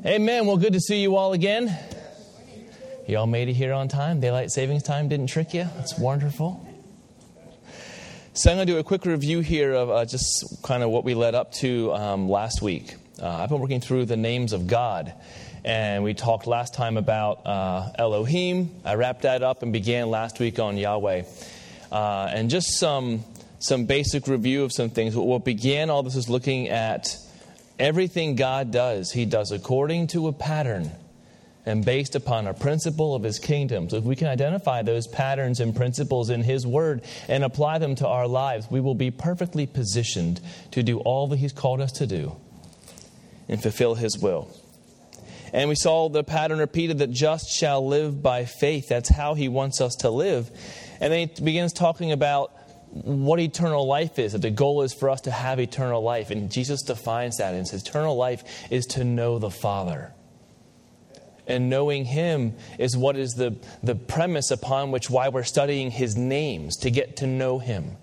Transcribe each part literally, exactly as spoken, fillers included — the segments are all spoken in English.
Amen. Well, good to see you all again. You all made it here on time. Daylight savings time didn't trick you. That's wonderful. So I'm going to do a quick review here of uh, just kind of what we led up to um, last week. Uh, I've been working through the names of God. And we talked last time about uh, Elohim. I wrapped that up and began last week on Yahweh. Uh, and just some some basic review of some things. What began all this is looking at everything God does. He does according to a pattern and based upon a principle of His kingdom. So if we can identify those patterns and principles in His Word and apply them to our lives, we will be perfectly positioned to do all that He's called us to do and fulfill His will. And we saw the pattern repeated, that just shall live by faith. That's how He wants us to live. And then He begins talking about what eternal life is, that the goal is for us to have eternal life. And Jesus defines that and says eternal life is to know the Father. And knowing Him is what is the, the premise upon which why we're studying His names, to get to know Him.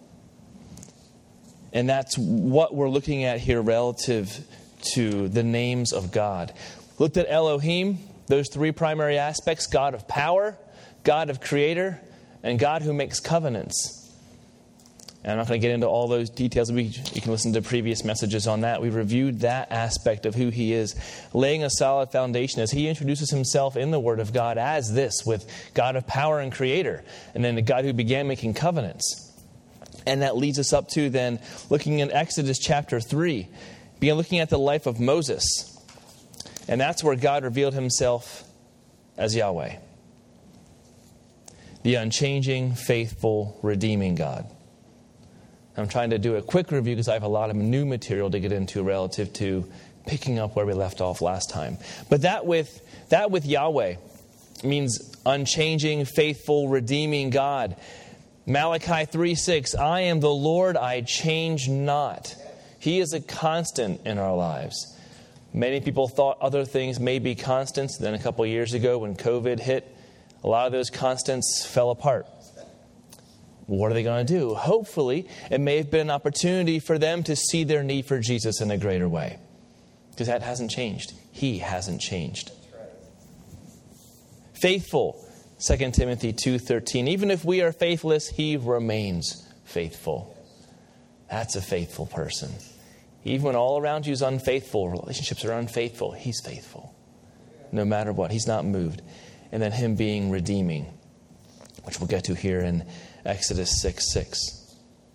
And that's what we're looking at here relative to the names of God. Looked at Elohim, those three primary aspects: God of power, God of creator, and God who makes covenants. And I'm not going to get into all those details. We, you can listen to previous messages on that. We reviewed that aspect of who He is, laying a solid foundation as He introduces Himself in the Word of God as this, with God of power and creator, and then the God who began making covenants. And that leads us up to then looking in Exodus chapter three, begin looking at the life of Moses. And that's where God revealed Himself as Yahweh, the unchanging, faithful, redeeming God. I'm trying to do a quick review because I have a lot of new material to get into relative to picking up where we left off last time. But that with that with Yahweh means unchanging, faithful, redeeming God. Malachi three six, I am the Lord, I change not. He is a constant in our lives. Many people thought other things may be constants. Then a couple of years ago when COVID hit, a lot of those constants fell apart. What are they going to do? Hopefully, it may have been an opportunity for them to see their need for Jesus in a greater way. Because that hasn't changed. He hasn't changed. Faithful, Second Timothy two thirteen. Even if we are faithless, He remains faithful. That's a faithful person. Even when all around you is unfaithful, relationships are unfaithful, He's faithful. No matter what, He's not moved. And then Him being redeeming, which we'll get to here in Exodus six six.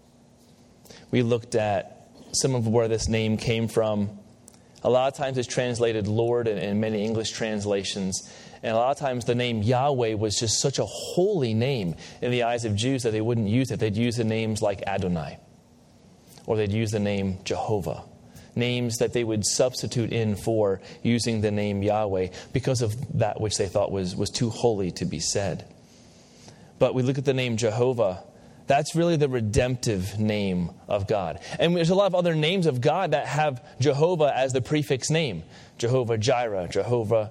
We looked at some of where this name came from. A lot of times it's translated Lord in, in many English translations. And a lot of times the name Yahweh was just such a holy name in the eyes of Jews that they wouldn't use it. They'd use the names like Adonai. Or they'd use the name Jehovah. Names that they would substitute in for using the name Yahweh because of that which they thought was, was too holy to be said. But we look at the name Jehovah. That's really the redemptive name of God. And there's a lot of other names of God that have Jehovah as the prefix name. Jehovah Jireh, Jehovah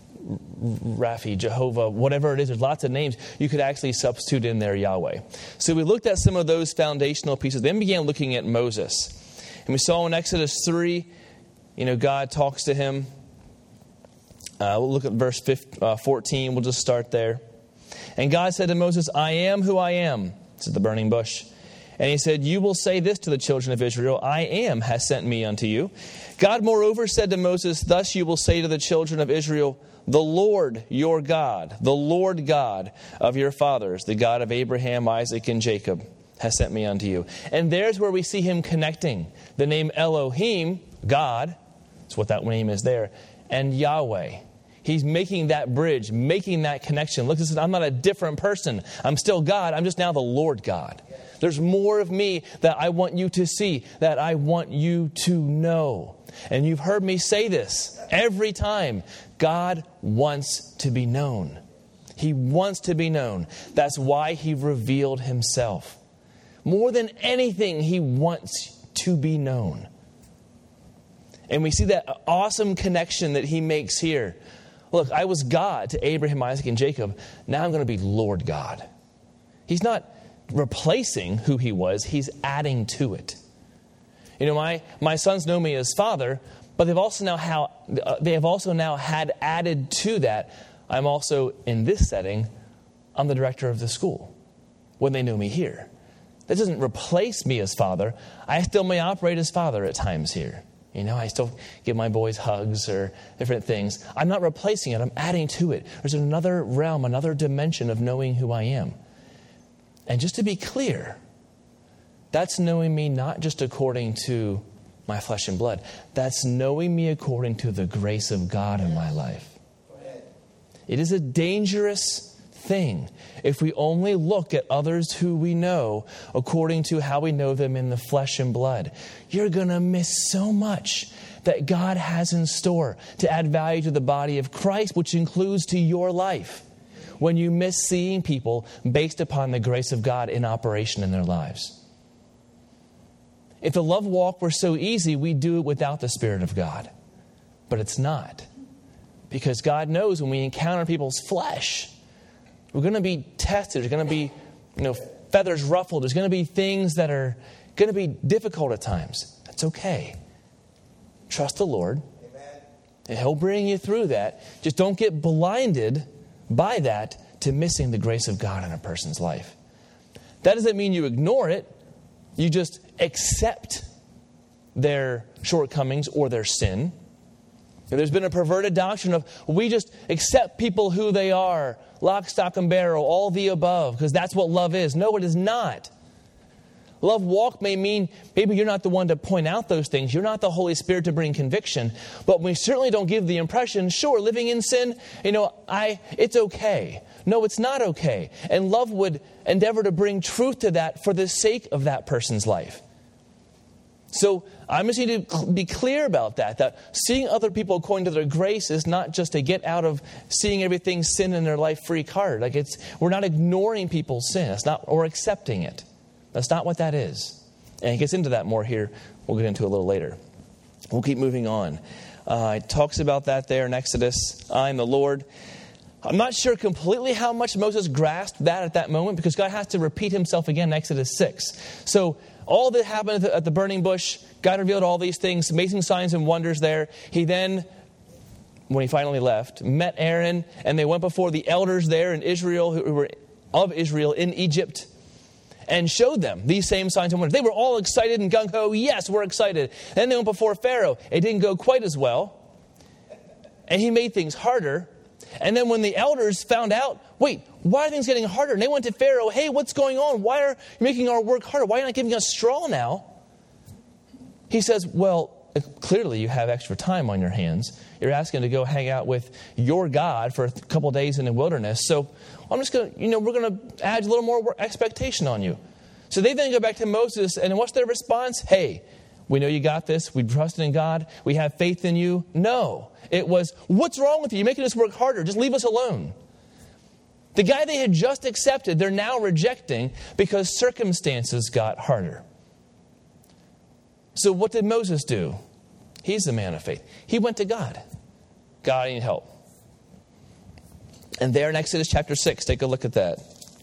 Raphi, Jehovah, whatever it is. There's lots of names. You could actually substitute in there Yahweh. So we looked at some of those foundational pieces. Then began looking at Moses. And we saw in Exodus three, you know, God talks to him. Uh, we'll look at verse fourteen. We'll just start there. And God said to Moses, I am who I am. This is the burning bush. And He said, you will say this to the children of Israel, I am has sent me unto you. God moreover said to Moses, thus you will say to the children of Israel, the Lord your God, the Lord God of your fathers, the God of Abraham, Isaac, and Jacob, has sent me unto you. And there's where we see Him connecting the name Elohim, God, that's what that name is there, and Yahweh. He's making that bridge, making that connection. Look, I'm not a different person. I'm still God. I'm just now the Lord God. There's more of me that I want you to see, that I want you to know. And you've heard me say this every time. God wants to be known. He wants to be known. That's why He revealed Himself. More than anything, He wants to be known. And we see that awesome connection that He makes here. Look, I was God to Abraham, Isaac, and Jacob. Now I'm going to be Lord God. He's not replacing who He was. He's adding to it. You know, my, my sons know me as Father, But they've also now how uh, they have also now had added to that, I'm also, in this setting, I'm the director of the school when they know me here. That doesn't replace me as father. I still may operate as father at times here. You know, I still give my boys hugs or different things. I'm not replacing it. I'm adding to it. There's another realm, another dimension of knowing who I am. And just to be clear, that's knowing me not just according to my flesh and blood. That's knowing me according to the grace of God in my life. It is a dangerous thing if we only look at others who we know according to how we know them in the flesh and blood. You're going to miss so much that God has in store to add value to the body of Christ, which includes to your life, when you miss seeing people based upon the grace of God in operation in their lives. If the love walk were so easy, we'd do it without the Spirit of God. But it's not. Because God knows when we encounter people's flesh, we're going to be tested. There's going to be, you know, feathers ruffled. There's going to be things that are going to be difficult at times. That's okay. Trust the Lord. Amen. And He'll bring you through that. Just don't get blinded by that to missing the grace of God in a person's life. That doesn't mean you ignore it. You just accept their shortcomings or their sin. And there's been a perverted doctrine of we just accept people who they are, lock, stock, and barrel, all the above, because that's what love is. No, it is not. Love walk may mean maybe you're not the one to point out those things. You're not the Holy Spirit to bring conviction. But we certainly don't give the impression, sure, living in sin, you know, I it's okay. No, it's not okay. And love would endeavor to bring truth to that for the sake of that person's life. So I just need to be clear about that, that seeing other people according to their grace is not just a get out of seeing everything sin in their life free card. Like it's, we're not ignoring people's sin. It's not, or accepting it. That's not what that is. And he gets into that more here. We'll get into it a little later. We'll keep moving on. Uh, it talks about that there in Exodus. I am the Lord. I'm not sure completely how much Moses grasped that at that moment, because God has to repeat himself again in Exodus six. So all that happened at the burning bush, God revealed all these things, amazing signs and wonders there. He then, when he finally left, met Aaron, and they went before the elders there in Israel, who were of Israel in Egypt, and showed them these same signs and wonders. They were all excited and gung-ho. Yes, we're excited. Then they went before Pharaoh. It didn't go quite as well. And he made things harder. And then when the elders found out, wait, why are things getting harder? And they went to Pharaoh, hey, what's going on? Why are you making our work harder? Why are you not giving us straw now? He says, well, clearly you have extra time on your hands. You're asking to go hang out with your God for a couple of days in the wilderness. So I'm just going to, you know, we're going to add a little more expectation on you. So they then go back to Moses, and what's their response? Hey, we know you got this. We trusted in God. We have faith in you. No. It was, what's wrong with you? You're making us work harder. Just leave us alone. The guy they had just accepted, they're now rejecting because circumstances got harder. So what did Moses do? He's the man of faith. He went to God. God, I need help. And there in Exodus chapter six, take a look at that.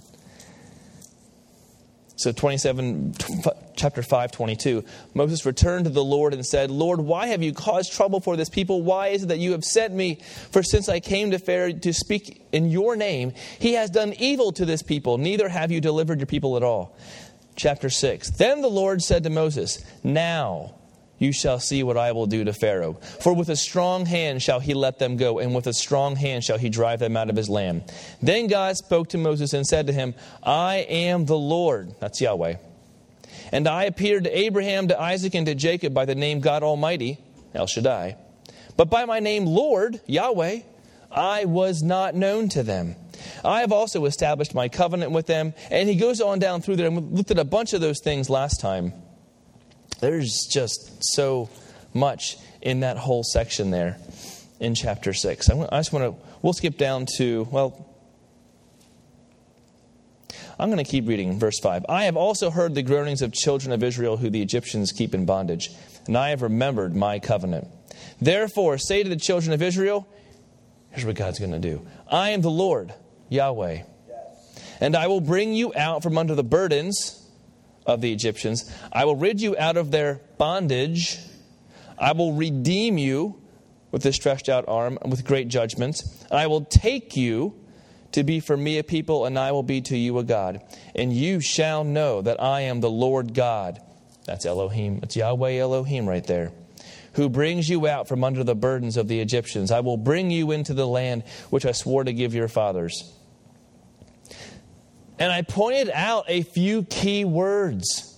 So twenty-seven, chapter five, twenty-two. Moses returned to the Lord and said, Lord, why have you caused trouble for this people? Why is it that you have sent me? For since I came to Pharaoh to speak in your name, he has done evil to this people. Neither have you delivered your people at all. Chapter six. Then the Lord said to Moses, now you shall see what I will do to Pharaoh. For with a strong hand shall he let them go, and with a strong hand shall he drive them out of his land. Then God spoke to Moses and said to him, I am the Lord. That's Yahweh. And I appeared to Abraham, to Isaac, and to Jacob by the name God Almighty, El Shaddai. But by my name Lord, Yahweh, I was not known to them. I have also established my covenant with them. And he goes on down through there, and we looked at a bunch of those things last time. There's just so much in that whole section there in chapter six. I just want to, we'll skip down to, well, I'm going to keep reading verse five. I have also heard the groanings of children of Israel who the Egyptians keep in bondage, and I have remembered my covenant. Therefore, say to the children of Israel, here's what God's going to do. I am the Lord, Yahweh, and I will bring you out from under the burdens of the Egyptians. I will rid you out of their bondage. I will redeem you with a stretched out arm and with great judgments. And I will take you to be for me a people, and I will be to you a God. And you shall know that I am the Lord God. That's Elohim. It's Yahweh Elohim right there. Who brings you out from under the burdens of the Egyptians. I will bring you into the land which I swore to give your fathers. And I pointed out a few key words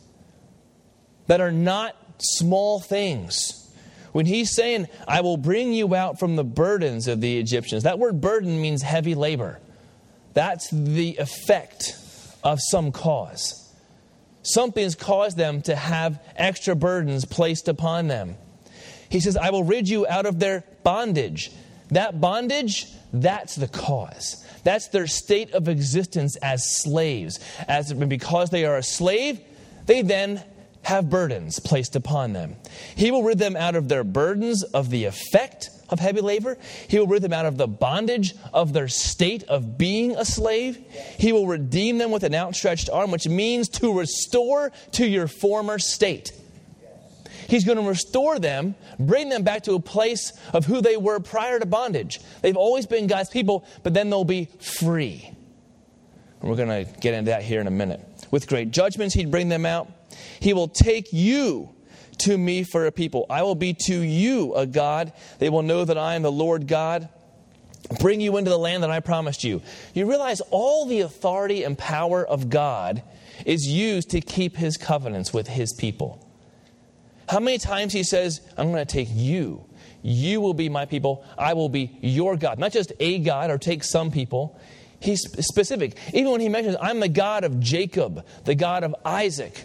that are not small things. When he's saying, I will bring you out from the burdens of the Egyptians. That word burden means heavy labor. That's the effect of some cause. Something's caused them to have extra burdens placed upon them. He says, I will rid you out of their bondage. That bondage, that's the cause. That's their state of existence as slaves. As because they are a slave, they then have burdens placed upon them. He will rid them out of their burdens of the effect of heavy labor. He will rid them out of the bondage of their state of being a slave. He will redeem them with an outstretched arm, which means to restore to your former state. He's going to restore them, bring them back to a place of who they were prior to bondage. They've always been God's people, but then they'll be free. And we're going to get into that here in a minute. With great judgments, he'd bring them out. He will take you to me for a people. I will be to you a God. They will know that I am the Lord God. Bring you into the land that I promised you. You realize all the authority and power of God is used to keep his covenants with his people. How many times he says, I'm going to take you. You will be my people. I will be your God. Not just a God or take some people. He's specific. Even when he mentions, I'm the God of Jacob, the God of Isaac,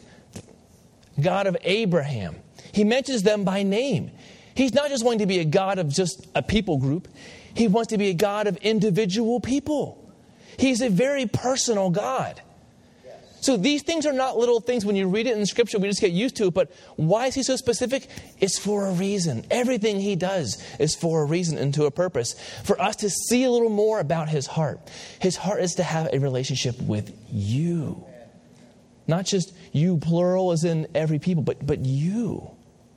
God of Abraham. He mentions them by name. He's not just wanting to be a God of just a people group. He wants to be a God of individual people. He's a very personal God. So these things are not little things. When you read it in Scripture, we just get used to it. But why is he so specific? It's for a reason. Everything he does is for a reason and to a purpose. For us to see a little more about his heart. His heart is to have a relationship with you. Not just you, plural, as in every people, but, but you.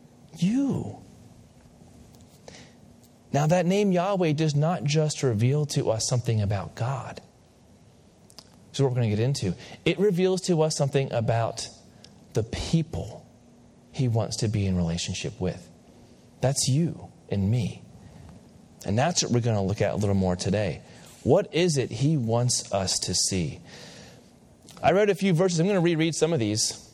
You. Now that name Yahweh does not just reveal to us something about God. So what we're going to get into. It reveals to us something about the people he wants to be in relationship with. That's you and me. And that's what we're going to look at a little more today. What is it he wants us to see? I read a few verses. I'm going to reread some of these.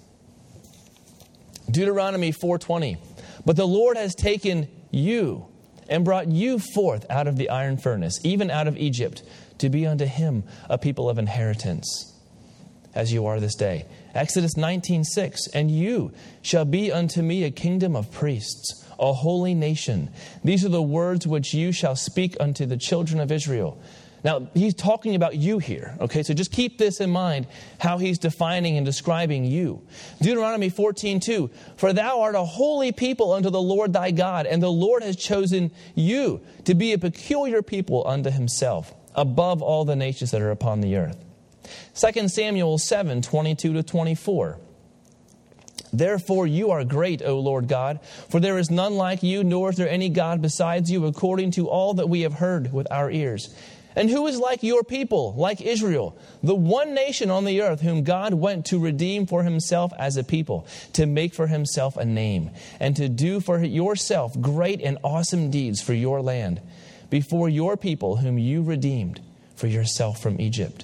Deuteronomy four twenty. But the Lord has taken you and brought you forth out of the iron furnace, even out of Egypt, to be unto him a people of inheritance, as you are this day. Exodus nineteen six. And you shall be unto me a kingdom of priests, a holy nation. These are the words which you shall speak unto the children of Israel. Now, he's talking about you here. Okay, so just keep this in mind, how he's defining and describing you. Deuteronomy fourteen two. For thou art a holy people unto the Lord thy God, and the Lord has chosen you to be a peculiar people unto himself, above all the nations that are upon the earth. Second Samuel seven twenty-two to twenty-four. Therefore you are great, O Lord God, for there is none like you, nor is there any God besides you, according to all that we have heard with our ears. And who is like your people, like Israel, the one nation on the earth whom God went to redeem for himself as a people, to make for himself a name, and to do for yourself great and awesome deeds for your land, before your people whom you redeemed for yourself from Egypt.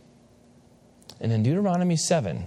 And in Deuteronomy seven,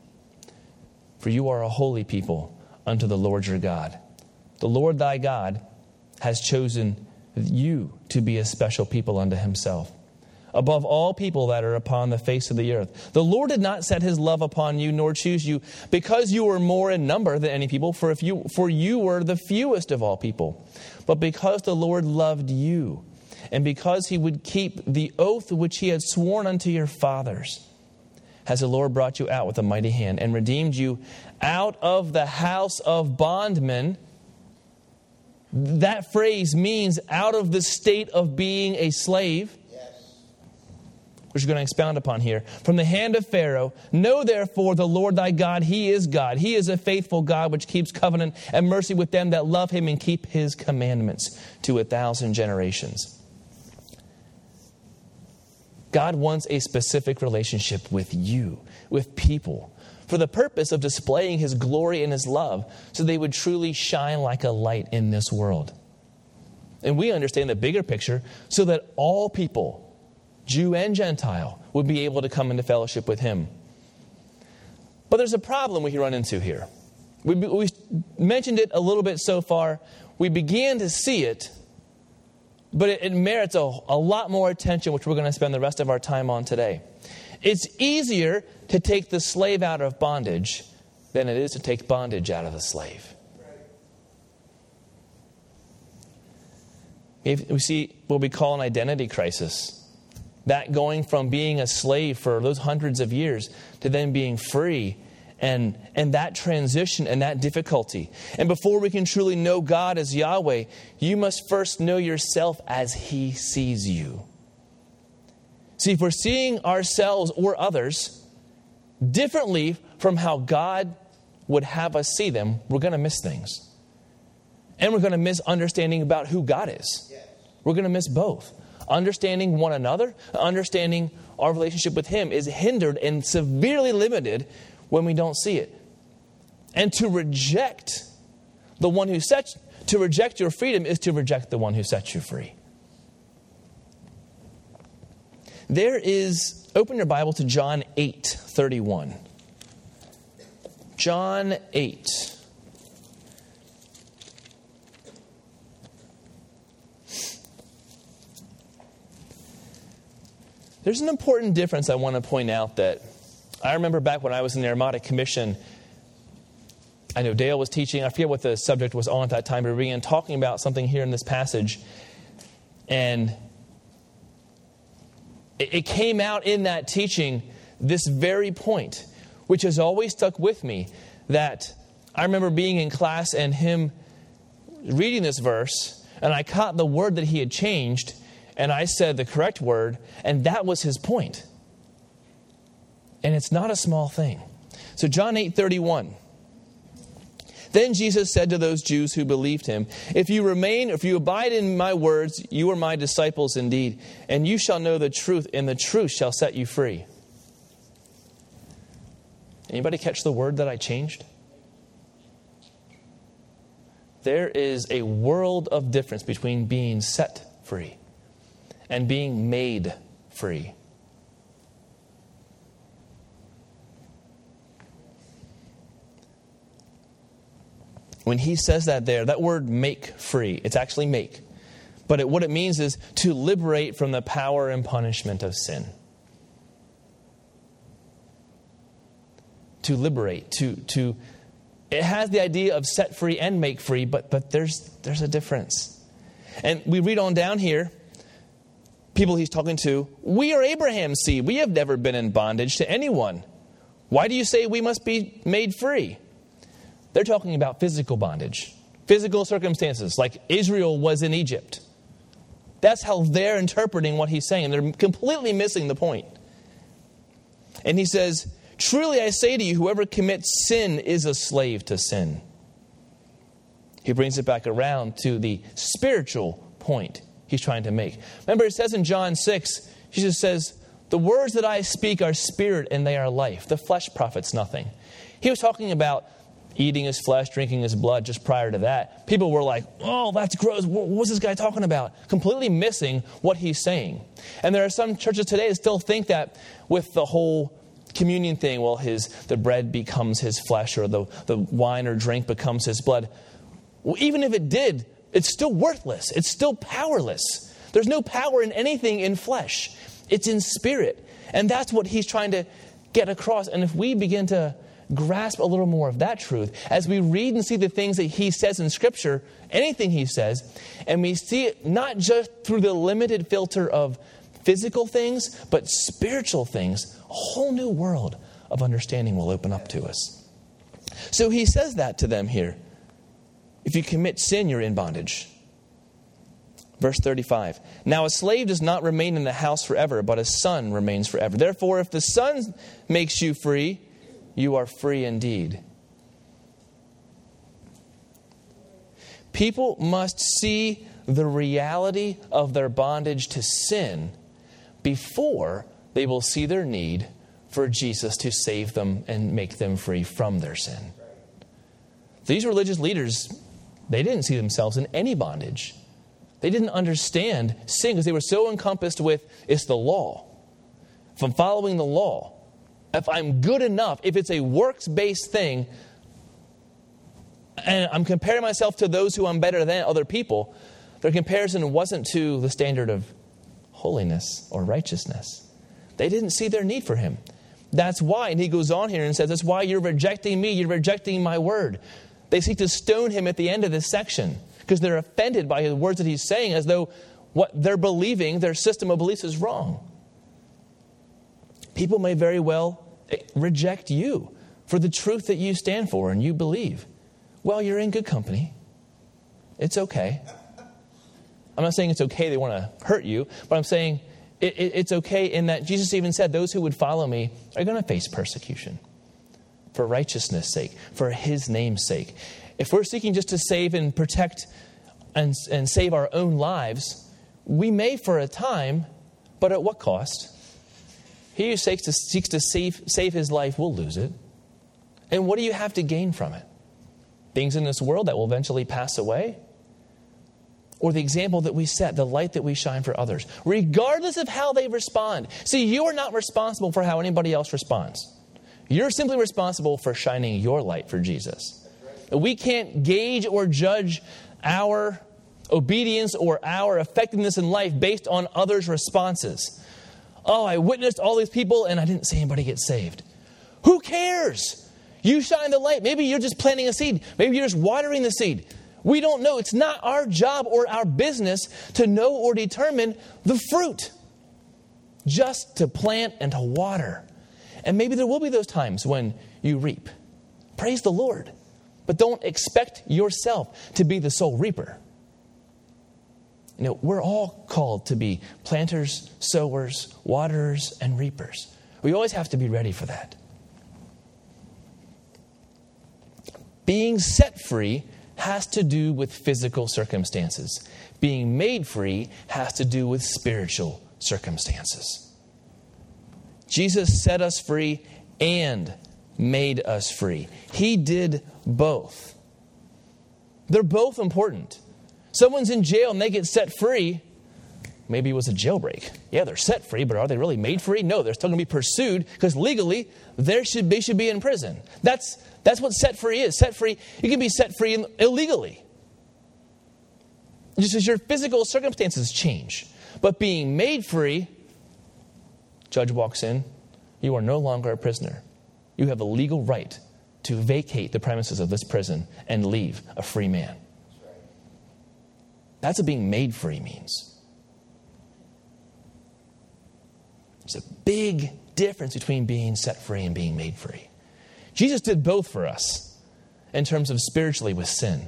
for you are a holy people unto the Lord your God. The Lord thy God has chosen you to be a special people unto himself, above all people that are upon the face of the earth. The Lord did not set his love upon you, nor choose you, because you were more in number than any people, for if you for you were the fewest of all people, but because the Lord loved you, and because he would keep the oath which he had sworn unto your fathers, has the Lord brought you out with a mighty hand, and redeemed you out of the house of bondmen. That phrase means out of the state of being a slave. Yes. which we're going to expound upon here, from the hand of Pharaoh. Know therefore the Lord thy God, he is God. He is a faithful God which keeps covenant and mercy with them that love him and keep his commandments to a thousand generations. God wants a specific relationship with you, with people, for the purpose of displaying his glory and his love so they would truly shine like a light in this world. And we understand the bigger picture so that all people, Jew and Gentile, would be able to come into fellowship with him. But there's a problem we can run into here. We, we mentioned it a little bit so far. We began to see it, but it, it merits a, a lot more attention, which we're going to spend the rest of our time on today. It's easier to take the slave out of bondage than it is to take bondage out of the slave. We see what we call an identity crisis. That going from being a slave for those hundreds of years to then being free, and, and that transition and that difficulty. And before we can truly know God as Yahweh, you must first know yourself as he sees you. See, if we're seeing ourselves or others differently from how God would have us see them, we're going to miss things. And we're going to miss understanding about who God is. Yes. We're going to miss both. Understanding one another, understanding our relationship with him is hindered and severely limited when we don't see it. And to reject the one who sets, to reject your freedom is to reject the one who sets you free. There is, open your Bible to John eight thirty-one. John eight. There's an important difference I want to point out that I remember back when I was in the Aromatic Commission. I know Dale was teaching. I forget what the subject was on at that time, but we began talking about something here in this passage. And it, it came out in that teaching this very point, which has always stuck with me, that I remember being in class and him reading this verse, and I caught the word that he had changed, and I said the correct word, and that was his point. And it's not a small thing. So John eight thirty-one. Then Jesus said to those Jews who believed him, if you remain, if you abide in my words, you are my disciples indeed, and you shall know the truth, and the truth shall set you free. Anybody catch the word that I changed? There is a world of difference between being set free and being made free. When he says that there, that word make free, it's actually make. But it, what it means is to liberate from the power and punishment of sin. To liberate, to, to, it has the idea of set free and make free, but, but there's, there's a difference. And we read on down here, people he's talking to, we are Abraham's seed. We have never been in bondage to anyone. Why do you say we must be made free? They're talking about physical bondage, physical circumstances, like Israel was in Egypt. That's how they're interpreting what he's saying. They're completely missing the point. And he says, truly I say to you, whoever commits sin is a slave to sin. He brings it back around to the spiritual point he's trying to make. Remember, it says in John six, Jesus says, the words that I speak are spirit and they are life. The flesh profits nothing. He was talking about eating his flesh, drinking his blood just prior to that. People were like, oh, that's gross. What's this guy talking about? Completely missing what he's saying. And there are some churches today that still think that with the whole communion thing, well, his the bread becomes his flesh or the, the wine or drink becomes his blood. Well, even if it did, it's still worthless. It's still powerless. There's no power in anything in flesh. It's in spirit. And that's what he's trying to get across. And if we begin to grasp a little more of that truth, as we read and see the things that he says in Scripture, anything he says, and we see it not just through the limited filter of physical things, but spiritual things, a whole new world of understanding will open up to us. So he says that to them here. If you commit sin, you're in bondage. Verse thirty-five. Now a slave does not remain in the house forever, but a son remains forever. Therefore, if the Son makes you free, you are free indeed. People must see the reality of their bondage to sin before they will see their need for Jesus to save them and make them free from their sin. These religious leaders, they didn't see themselves in any bondage. They didn't understand sin because they were so encompassed with, it's the law. If I'm following the law, if I'm good enough, if it's a works-based thing, and I'm comparing myself to those who I'm better than, other people, their comparison wasn't to the standard of holiness or righteousness. They didn't see their need for him. That's why, and he goes on here and says, that's why you're rejecting me, you're rejecting my word. They seek to stone him at the end of this section because they're offended by the words that he's saying as though what they're believing, their system of beliefs is wrong. People may very well reject you for the truth that you stand for and you believe. Well, you're in good company. It's okay. I'm not saying it's okay they want to hurt you, but I'm saying it, it, it's okay in that Jesus even said those who would follow me are going to face persecution for righteousness' sake, for his name's sake. If we're seeking just to save and protect and, and save our own lives, we may for a time, but at what cost? He who seeks to, seeks to save, save his life will lose it. And what do you have to gain from it? Things in this world that will eventually pass away? Or the example that we set, the light that we shine for others, regardless of how they respond. See, you are not responsible for how anybody else responds. You're simply responsible for shining your light for Jesus. We can't gauge or judge our obedience or our effectiveness in life based on others' responses. Oh, I witnessed all these people and I didn't see anybody get saved. Who cares? You shine the light. Maybe you're just planting a seed. Maybe you're just watering the seed. We don't know. It's not our job or our business to know or determine the fruit. Just to plant and to water. And maybe there will be those times when you reap. Praise the Lord. But don't expect yourself to be the sole reaper. You know, we're all called to be planters, sowers, waterers, and reapers. We always have to be ready for that. Being set free has to do with physical circumstances. Being made free has to do with spiritual circumstances. Jesus set us free and made us free. He did both. They're both important. Someone's in jail and they get set free. Maybe it was a jailbreak. Yeah, they're set free, but are they really made free? No, they're still going to be pursued because legally they should, they should be in prison. That's That's what set free is. Set free, you can be set free illegally. Just as your physical circumstances change. But being made free, judge walks in, you are no longer a prisoner. You have a legal right to vacate the premises of this prison and leave a free man. That's what being made free means. There's a big difference between being set free and being made free. Jesus did both for us in terms of spiritually with sin.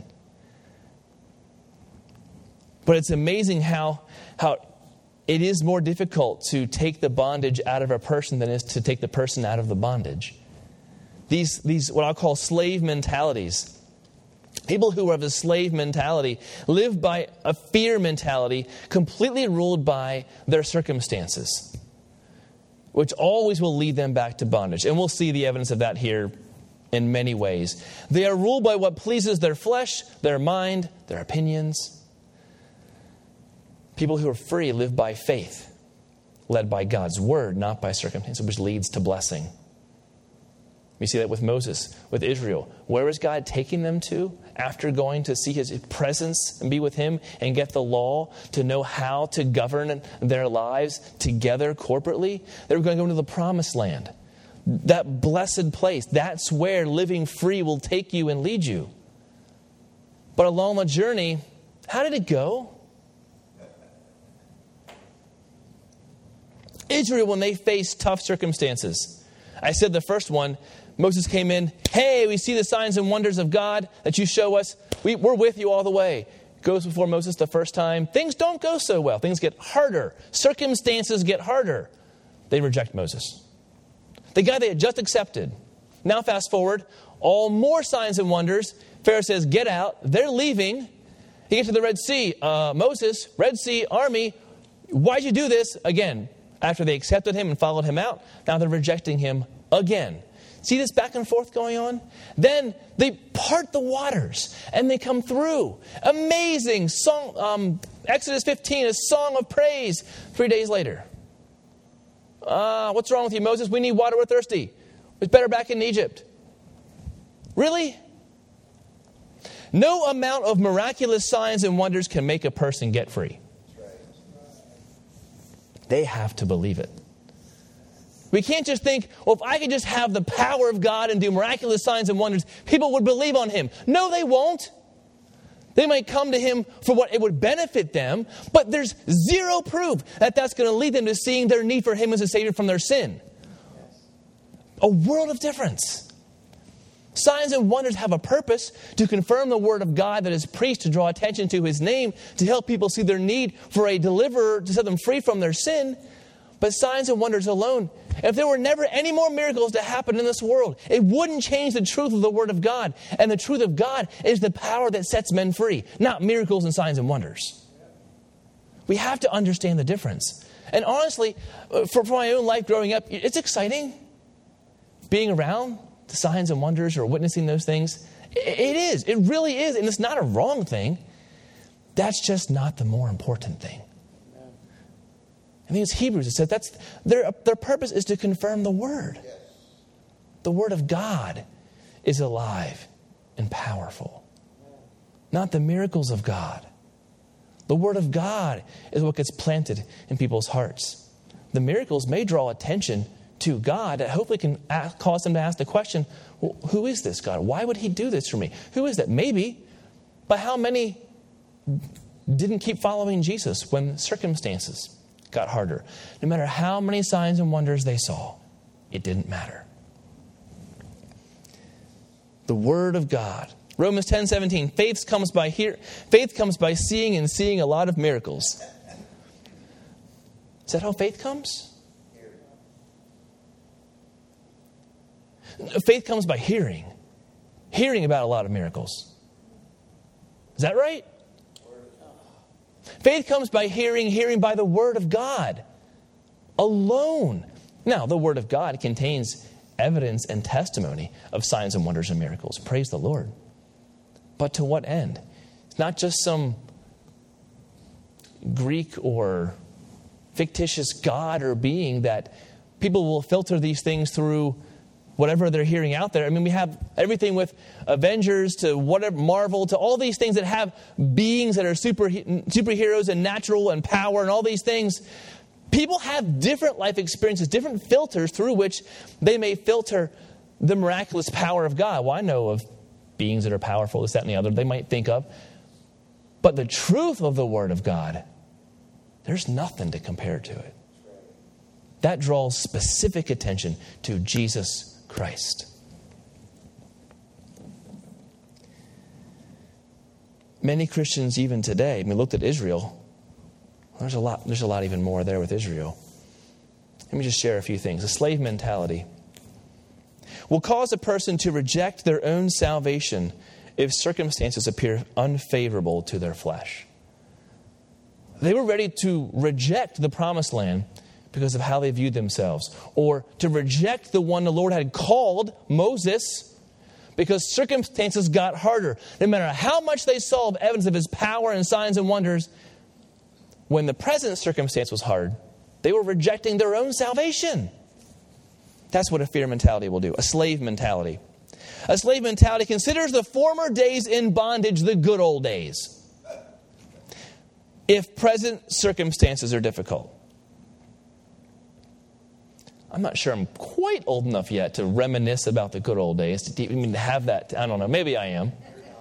But it's amazing how, how it is more difficult to take the bondage out of a person than it is to take the person out of the bondage. These, these what I'll call slave mentalities. People who have a slave mentality live by a fear mentality completely ruled by their circumstances, which always will lead them back to bondage. And we'll see the evidence of that here in many ways. They are ruled by what pleases their flesh, their mind, their opinions. People who are free live by faith, led by God's word, not by circumstances, which leads to blessing. We see that with Moses, with Israel. Where is God taking them to after going to see his presence and be with him and get the law to know how to govern their lives together corporately? They were going to go into the promised land. That blessed place. That's where living free will take you and lead you. But along the journey, how did it go? Israel, when they faced tough circumstances. I said the first one, Moses came in, hey, we see the signs and wonders of God that you show us. We, we're with you all the way. goes before Moses the first time. Things don't go so well. Things get harder. Circumstances get harder. They reject Moses. The guy they had just accepted. Now fast forward, all more signs and wonders. Pharaoh says, get out. They're leaving. He gets to the Red Sea. Uh, Moses, Red Sea, army, why'd you do this? Again, after they accepted him and followed him out, now they're rejecting him again. See this back and forth going on? Then they part the waters and they come through. Amazing song. Um, Exodus fifteen, a song of praise. Three days later. Uh, what's wrong with you, Moses? We need water. We're thirsty. It's better back in Egypt. Really? No amount of miraculous signs and wonders can make a person get free. They have to believe it. We can't just think, well, if I could just have the power of God and do miraculous signs and wonders, people would believe on him. No, they won't. They might come to him for what it would benefit them, but there's zero proof that that's going to lead them to seeing their need for him as a Savior from their sin. A world of difference. Signs and wonders have a purpose to confirm the word of God that is preached, to draw attention to his name, to help people see their need for a deliverer, to set them free from their sin. But signs and wonders alone, if there were never any more miracles to happen in this world, it wouldn't change the truth of the word of God. And the truth of God is the power that sets men free, not miracles and signs and wonders. We have to understand the difference. And honestly, for, for my own life growing up, it's exciting being around the signs and wonders or witnessing those things. It, it is. It really is. And it's not a wrong thing. That's just not the more important thing. I think it's Hebrews. It says that's their, their purpose is to confirm the word. Yes. The word of God is alive and powerful. Not the miracles of God. The word of God is what gets planted in people's hearts. The miracles may draw attention to God that hopefully can ask, cause them to ask the question, well, who is this God? Why would he do this for me? Who is that? Maybe. But how many didn't keep following Jesus when circumstances got harder? No matter how many signs and wonders they saw, it didn't matter. The word of God. Romans ten seventeen. Faith comes by hear. Faith comes by seeing, and seeing a lot of miracles. Is that how faith comes? Faith comes by hearing. Hearing about a lot of miracles. Is that right? Faith comes by hearing, hearing by the word of God alone. Now, the word of God contains evidence and testimony of signs and wonders and miracles. Praise the Lord. But to what end? It's not just some Greek or fictitious God or being that people will filter these things through whatever they're hearing out there. I mean, we have everything with Avengers to whatever, Marvel, to all these things that have beings that are super, superheroes and natural and power and all these things. People have different life experiences, different filters through which they may filter the miraculous power of God. Well, I know of beings that are powerful, this, that, and the other, they might think of. But the truth of the Word of God, there's nothing to compare to it. That draws specific attention to Jesus Christ. Many Christians even today, I mean, looked at Israel. There's a lot, there's a lot even more there with Israel. Let me just share a few things. A slave mentality will cause a person to reject their own salvation if circumstances appear unfavorable to their flesh. They were ready to reject the promised land because of how they viewed themselves, or to reject the one the Lord had called, Moses, because circumstances got harder. No matter how much they saw of evidence of his power and signs and wonders, when the present circumstance was hard, they were rejecting their own salvation. That's what a fear mentality will do, a slave mentality. A slave mentality considers the former days in bondage the good old days, if present circumstances are difficult. I'm not sure I'm quite old enough yet to reminisce about the good old days, to even to have that. I don't know, maybe I am.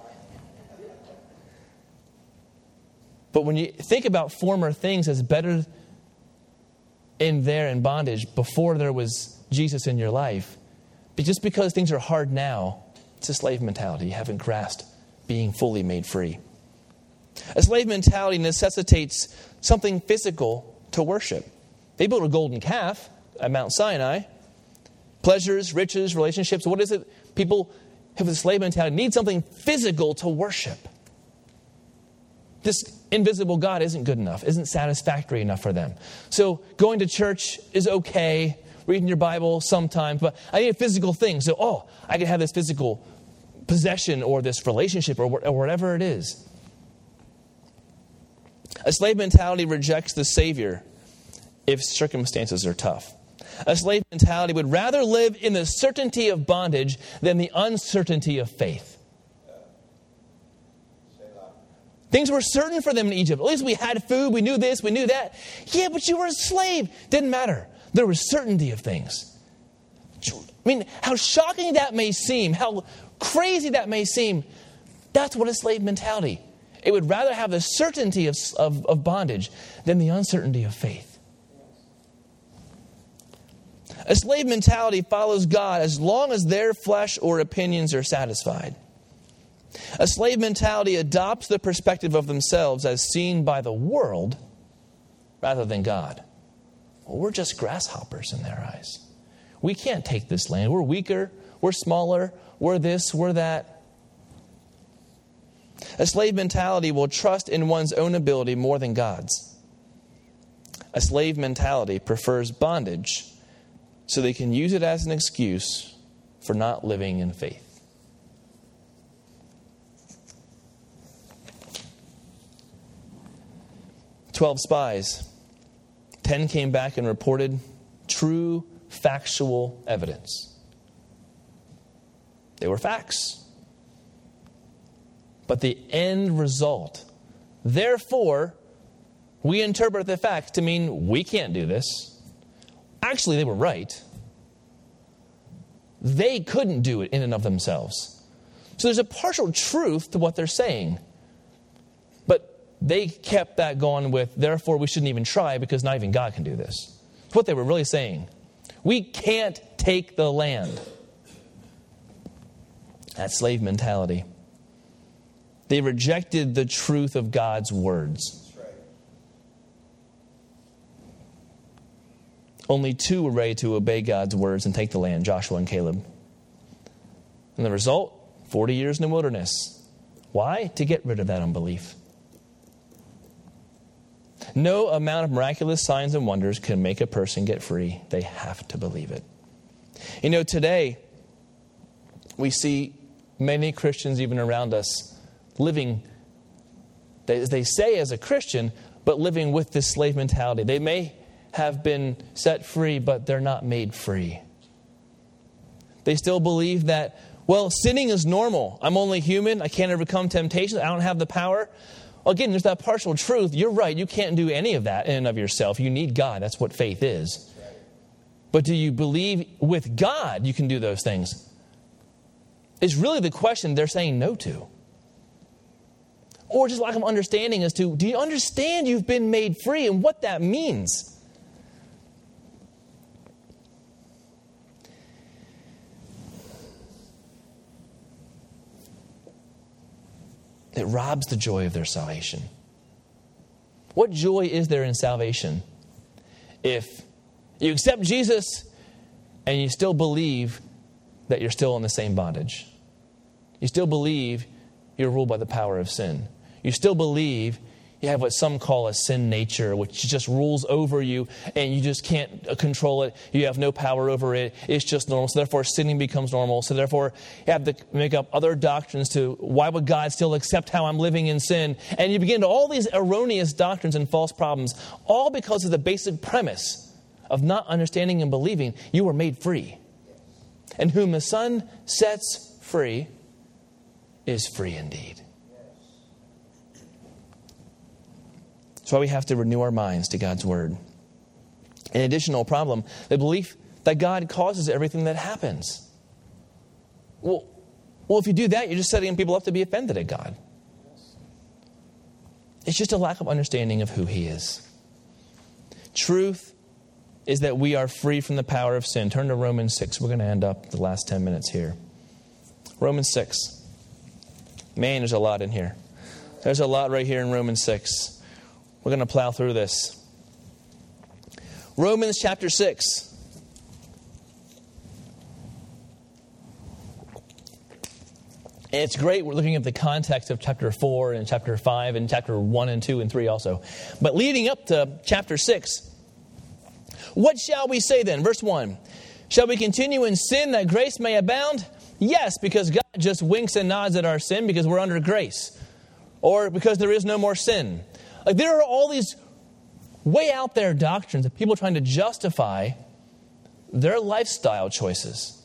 But when you think about former things as better in there in bondage before there was Jesus in your life, but just because things are hard now, it's a slave mentality. You haven't grasped being fully made free. A slave mentality necessitates something physical to worship. They built a golden calf at Mount Sinai. Pleasures, riches, relationships. What is it? People have a slave mentality need something physical to worship. This invisible God isn't good enough, isn't satisfactory enough for them. So going to church is okay, reading your Bible sometimes, but I need a physical thing. So, oh, I can have this physical possession or this relationship or whatever it is. A slave mentality rejects the Savior if circumstances are tough. A slave mentality would rather live in the certainty of bondage than the uncertainty of faith. Things were certain for them in Egypt. At least we had food, we knew this, we knew that. Yeah, but you were a slave. Didn't matter. There was certainty of things. I mean, how shocking that may seem, how crazy that may seem, that's what a slave mentality. It would rather have the certainty of, of, of bondage than the uncertainty of faith. A slave mentality follows God as long as their flesh or opinions are satisfied. A slave mentality adopts the perspective of themselves as seen by the world rather than God. Well, we're just grasshoppers in their eyes. We can't take this land. We're weaker. We're smaller. We're this. We're that. A slave mentality will trust in one's own ability more than God's. A slave mentality prefers bondage so they can use it as an excuse for not living in faith. Twelve spies. Ten came back and reported true factual evidence. They were facts. But the end result, therefore, we interpret the facts to mean we can't do this. Actually, they were right. They couldn't do it in and of themselves. So there's a partial truth to what they're saying. But they kept that going with, therefore, we shouldn't even try because not even God can do this. It's what they were really saying. We can't take the land. That slave mentality. They rejected the truth of God's words. That's right. Only two were ready to obey God's words and take the land, Joshua and Caleb. And the result, forty years in the wilderness. Why? To get rid of that unbelief. No amount of miraculous signs and wonders can make a person get free. They have to believe it. You know, today, we see many Christians even around us living, they, they say as a Christian, but living with this slave mentality. They may have been set free, but they're not made free. They still believe that, well, sinning is normal. I'm only human. I can't overcome temptations. I don't have the power. Well, again, there's that partial truth. You're right. You can't do any of that in and of yourself. You need God. That's what faith is. But do you believe with God you can do those things? It's really the question they're saying no to. Or just lack of understanding as to, do you understand you've been made free and what that means? It robs the joy of their salvation. What joy is there in salvation if you accept Jesus and you still believe that you're still in the same bondage? You still believe you're ruled by the power of sin. You still believe you have what some call a sin nature, which just rules over you and you just can't control it. You have no power over it. It's just normal. So therefore, sinning becomes normal. So therefore, you have to make up other doctrines to why would God still accept how I'm living in sin? And you begin to all these erroneous doctrines and false problems, all because of the basic premise of not understanding and believing you were made free. And whom the Son sets free is free indeed. That's why we have to renew our minds to God's word. An additional problem, the belief that God causes everything that happens. Well, well, if you do that, you're just setting people up to be offended at God. It's just a lack of understanding of who He is. Truth is that we are free from the power of sin. Turn to Romans six. We're going to end up the last ten minutes here. Romans six. Man, there's a lot in here. There's a lot right here in Romans six. We're going to plow through this. Romans chapter six. And it's great. We're looking at the context of chapter four and chapter five and chapter one and two and three also. But leading up to chapter six, what shall we say then? Verse one. Shall we continue in sin that grace may abound? Yes, because God just winks and nods at our sin because we're under grace. Or because there is no more sin. Like there are all these way out there doctrines of people trying to justify their lifestyle choices.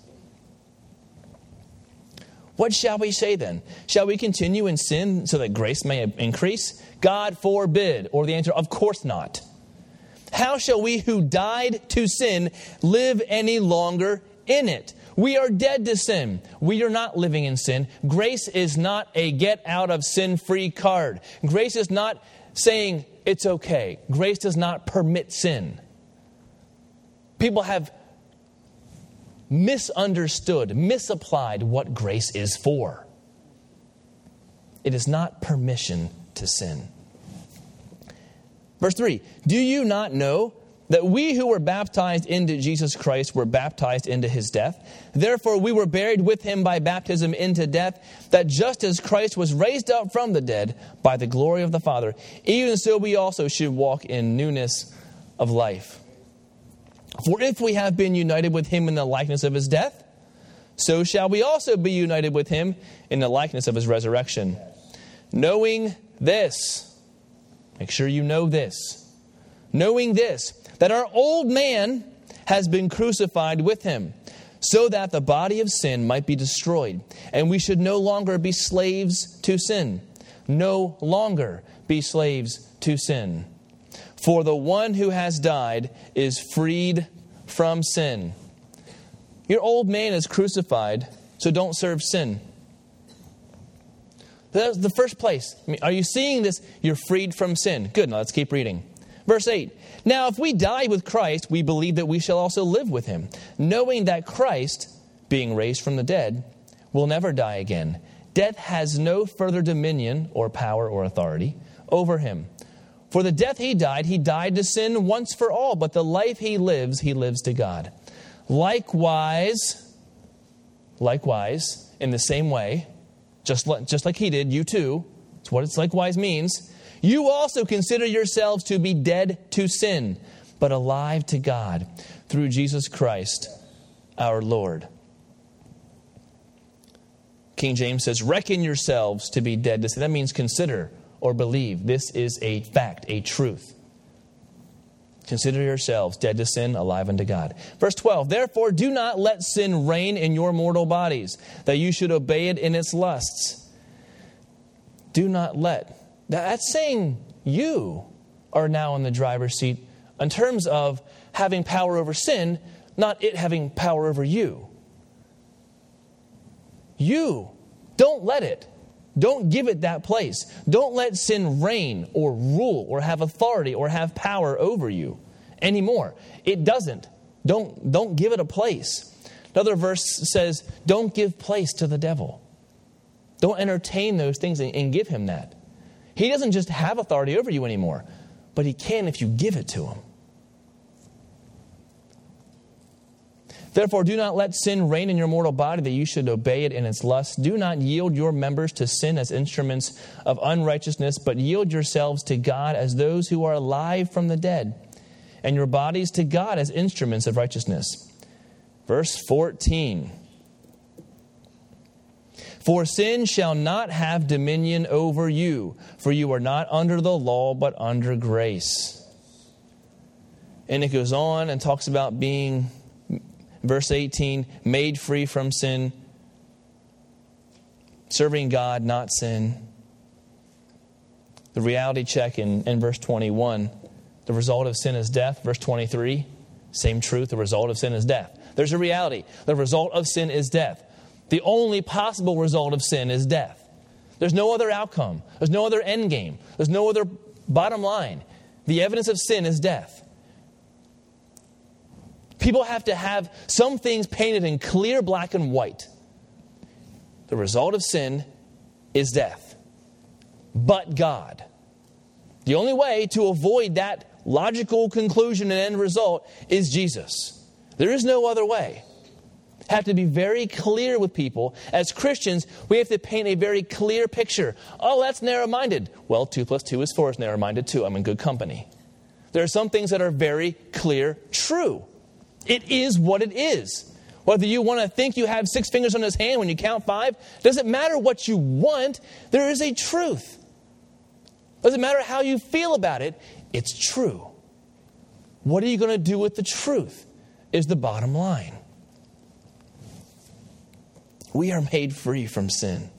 What shall we say then? Shall we continue in sin so that grace may increase? God forbid. Or the answer, of course not. How shall we who died to sin live any longer in it? We are dead to sin. We are not living in sin. Grace is not a get out of sin free card. Grace is not saying it's okay. Grace does not permit sin. People have misunderstood, misapplied what grace is for. It is not permission to sin. Verse three, do you not know that we who were baptized into Jesus Christ were baptized into his death? Therefore we were buried with him by baptism into death, that just as Christ was raised up from the dead by the glory of the Father, even so we also should walk in newness of life. For if we have been united with him in the likeness of his death, so shall we also be united with him in the likeness of his resurrection. Knowing this, make sure you know this, knowing this, that our old man has been crucified with him, so that the body of sin might be destroyed, and we should no longer be slaves to sin. No longer be slaves to sin. For the one who has died is freed from sin. Your old man is crucified, so don't serve sin. That's the first place. I mean, are you seeing this? You're freed from sin. Good, now let's keep reading. Verse eight. Now if we die with Christ, we believe that we shall also live with him, knowing that Christ, being raised from the dead, will never die again. Death has no further dominion or power or authority over him. For the death he died, he died to sin once for all, but the life he lives, he lives to God. Likewise, likewise, in the same way, just like, just like he did, you too, that's what it's likewise means, you also consider yourselves to be dead to sin, but alive to God through Jesus Christ our Lord. King James says, reckon yourselves to be dead to sin. That means consider or believe. This is a fact, a truth. Consider yourselves dead to sin, alive unto God. Verse twelve, therefore do not let sin reign in your mortal bodies, that you should obey it in its lusts. Do not let. That's saying you are now in the driver's seat in terms of having power over sin, not it having power over you. You, don't let it. Don't give it that place. Don't let sin reign or rule or have authority or have power over you anymore. It doesn't. Don't, don't give it a place. Another verse says, don't give place to the devil. Don't entertain those things and, and give him that. He doesn't just have authority over you anymore, but he can if you give it to him. Therefore, do not let sin reign in your mortal body, that you should obey it in its lusts. Do not yield your members to sin as instruments of unrighteousness, but yield yourselves to God as those who are alive from the dead, and your bodies to God as instruments of righteousness. Verse fourteen. For sin shall not have dominion over you, for you are not under the law, but under grace. And it goes on and talks about being, verse eighteen, made free from sin, serving God, not sin. The reality check in, in verse twenty-one, the result of sin is death. Verse twenty-three, same truth, the result of sin is death. There's a reality. The result of sin is death. The only possible result of sin is death. There's no other outcome. There's no other end game. There's no other bottom line. The evidence of sin is death. People have to have some things painted in clear black and white. The result of sin is death. but God. The only way to avoid that logical conclusion and end result is Jesus. There is no other way. Have to be very clear with people. As Christians, we have to paint a very clear picture. Oh, that's narrow-minded. Well, two plus two is four is narrow-minded too. I'm in good company. There are some things that are very clear, true. It is what it is. Whether you want to think you have six fingers on his hand when you count five, doesn't matter what you want. There is a truth. Doesn't matter how you feel about it. It's true. What are you going to do with the truth is the bottom line. We are made free from sin.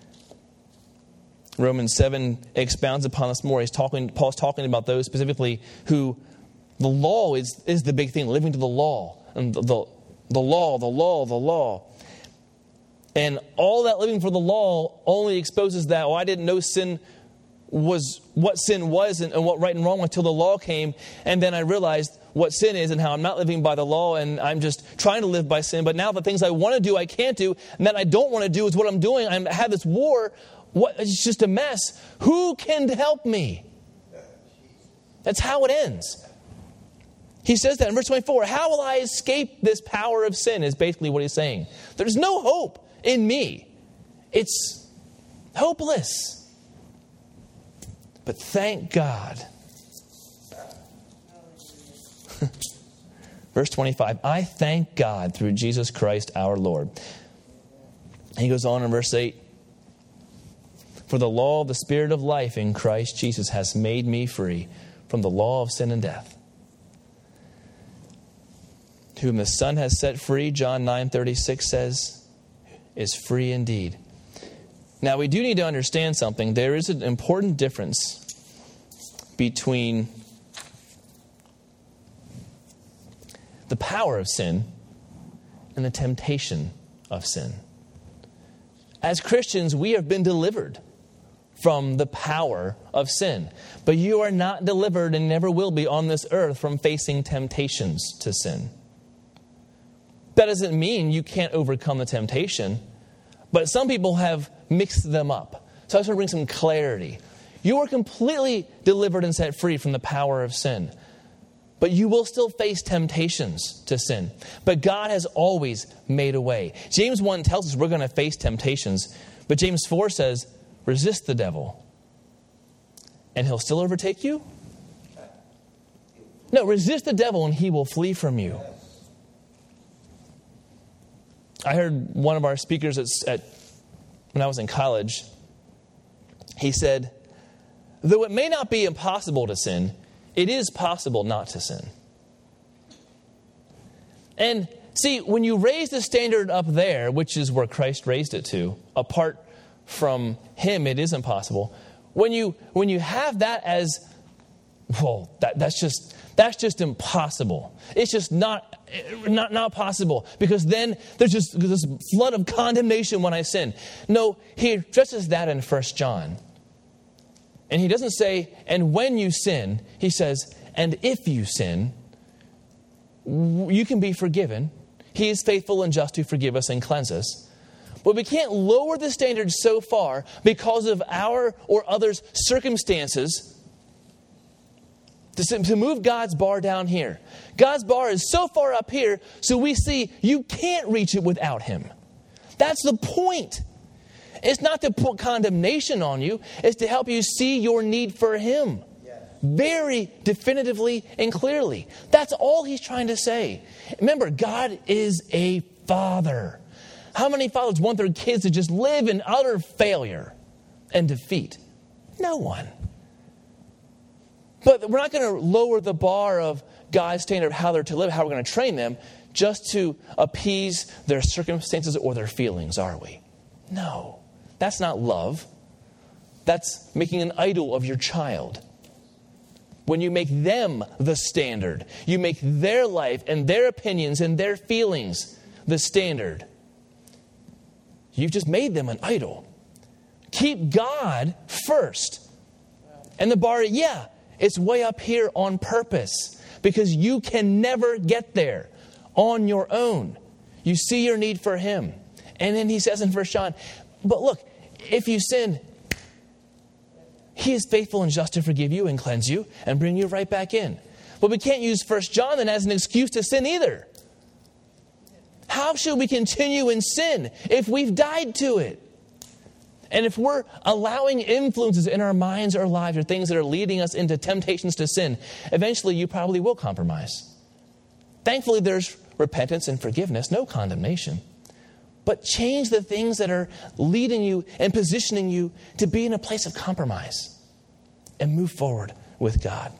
Romans seven expounds upon this more. He's talking, Paul's talking about those specifically who the law is, is the big thing, living to the law. And the, the, the law, the law, the law. And all that living for the law only exposes that, oh, I didn't know sin was what sin was and, and what right and wrong was until the law came. And then I realized what sin is and how I'm not living by the law and I'm just trying to live by sin. But now the things I want to do, I can't do. And that I don't want to do is what I'm doing. I have this war. What, it's just a mess. Who can help me? That's how it ends. He says that in verse twenty-four. How will I escape this power of sin is basically what he's saying. There's no hope in me. It's hopeless. But thank God. Verse twenty-five. I thank God through Jesus Christ our Lord. And he goes on in verse eight. For the law of the Spirit of life in Christ Jesus has made me free from the law of sin and death. Whom the Son has set free, John nine thirty-six says, is free indeed. Now, we do need to understand something. There is an important difference between the power of sin and the temptation of sin. As Christians, we have been delivered from the power of sin. But you are not delivered and never will be on this earth from facing temptations to sin. That doesn't mean you can't overcome the temptation. But some people have mixed them up. So I just want to bring some clarity. You are completely delivered and set free from the power of sin. But you will still face temptations to sin. But God has always made a way. James one tells us we're going to face temptations. But James four says, resist the devil. And he'll still overtake you? No, resist the devil and he will flee from you. I heard one of our speakers at, at when I was in college, he said, though it may not be impossible to sin, it is possible not to sin. And see, when you raise the standard up there, which is where Christ raised it to, apart from him, it is impossible. When you when you have that as, well, that, that's just that's just impossible. It's just not not not possible because then there's just this flood of condemnation when I sin. No, he addresses that in First John. And he doesn't say, and when you sin, he says, and if you sin, you can be forgiven. He is faithful and just to forgive us and cleanse us. But we can't lower the standard so far because of our or others' circumstances to move God's bar down here. God's bar is so far up here, so we see you can't reach it without him. That's the point. It's not to put condemnation on you. It's to help you see your need for him. Very definitively and clearly. That's all he's trying to say. Remember, God is a father. How many fathers want their kids to just live in utter failure and defeat? No one. But we're not going to lower the bar of God's standard of how they're to live, how we're going to train them, just to appease their circumstances or their feelings, are we? No. That's not love. That's making an idol of your child. When you make them the standard, you make their life and their opinions and their feelings the standard, you've just made them an idol. Keep God first. And the bar, yeah, it's way up here on purpose because you can never get there on your own. You see your need for him. And then he says in First John, but look, if you sin, He is faithful and just to forgive you and cleanse you and bring you right back in. But we can't use First John then as an excuse to sin either. How should we continue in sin if we've died to it? And if we're allowing influences in our minds or lives or things that are leading us into temptations to sin, eventually you probably will compromise. Thankfully, there's repentance and forgiveness, no condemnation. But change the things that are leading you and positioning you to be in a place of compromise and move forward with God.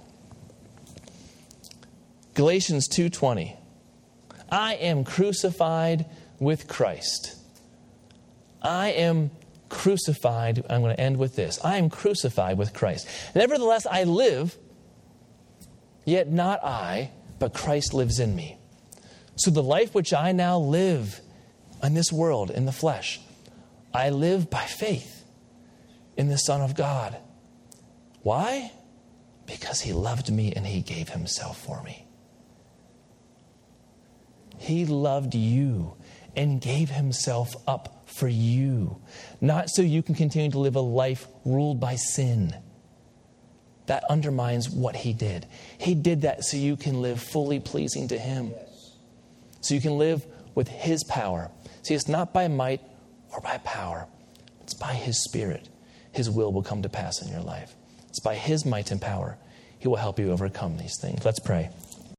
Galatians two twenty. I am crucified with Christ. I am crucified. I'm going to end with this. I am crucified with Christ. Nevertheless, I live, yet not I, but Christ lives in me. So the life which I now live in this world, in the flesh, I live by faith in the Son of God. Why? Because he loved me and he gave himself for me. He loved you and gave himself up for you. Not so you can continue to live a life ruled by sin. That undermines what he did. He did that so you can live fully pleasing to him. So you can live with his power. See, it's not by might or by power. It's by his Spirit. His will will come to pass in your life. It's by his might and power. He will help you overcome these things. Let's pray.